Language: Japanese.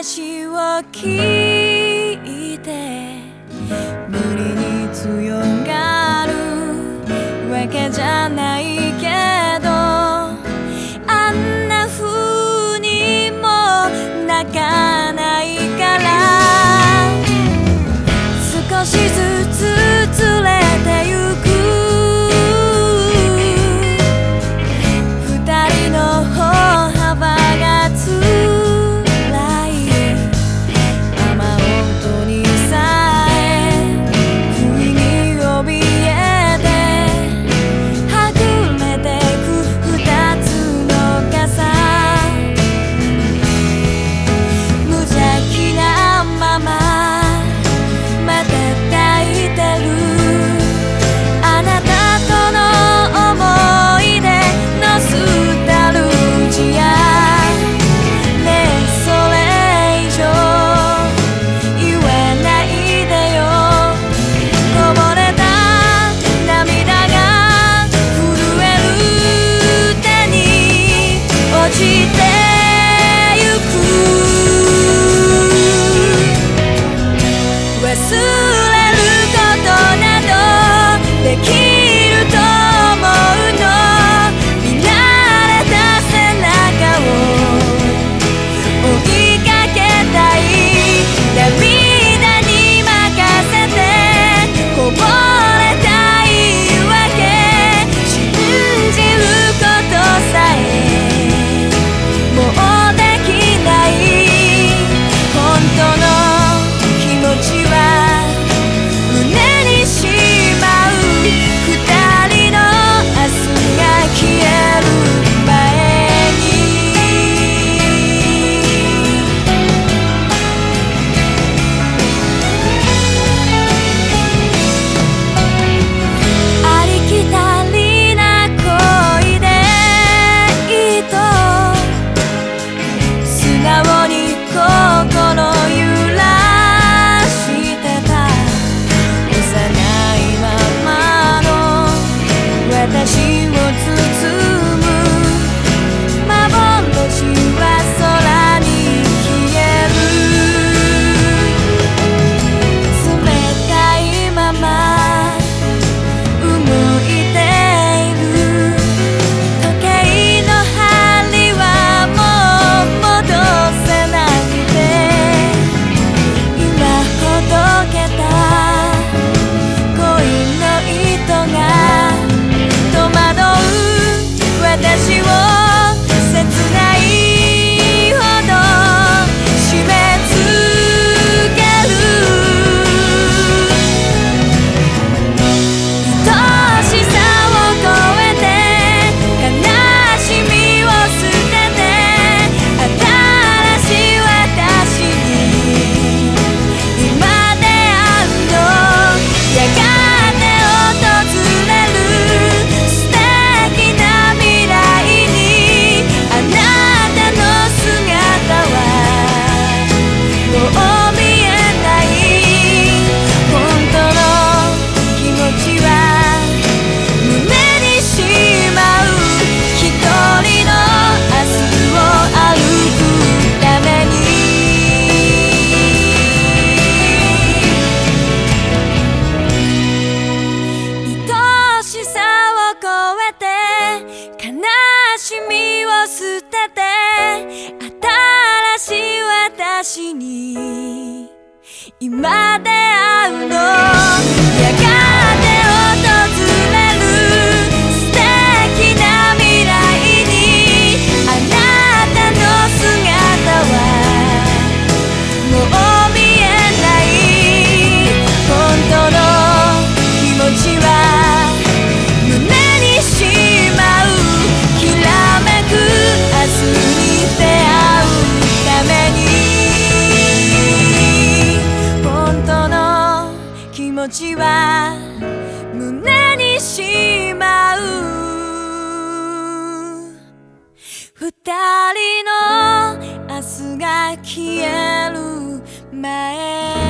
話を聞いて無理に強がるわけじゃないけど、あんな風にも泣かないから、少しずつずれてゆく二人の歩幅が辛い。雨音にさえ不意に怯えてはぐれてく二つの傘、無邪気なまままた抱いてるあなたとの思い出のスタルジア。ねえそれ以上言えないでよ。こぼれた涙が震える手に落ちてゆく。忘れることなどできると思うの。見慣れた背中を追いかけたい。涙に任せてこぼれたいわけ。信じることさえもうできない。本当の気持ちは胸にしまう。二人の明日が消える前に。ありきたりな恋でいいと素直に心揺らしてた。幼いままの私を包む幻は空に消える。冷たいまま動いている時計の針はもう戻せなくて、今ほどけた恋の糸が戸惑う私を切ないほど締め付ける。愛しさを超えて悲しみを捨てて新しい私に今出会うの。やがて訪れる素敵な未来にあなたの姿はもう見えない。本当の気持ちは胸にしまう。一人の明日を歩くために。愛しさを超えて悲しみを捨てて新しい私に今出会うの。やがて訪れる素敵な未来にあなたの姿はもう見えない。本当の気持ちは胸にしまう。きらめく明日に出会うために。本当の気持ちは胸にしまう。二人の明日が消える前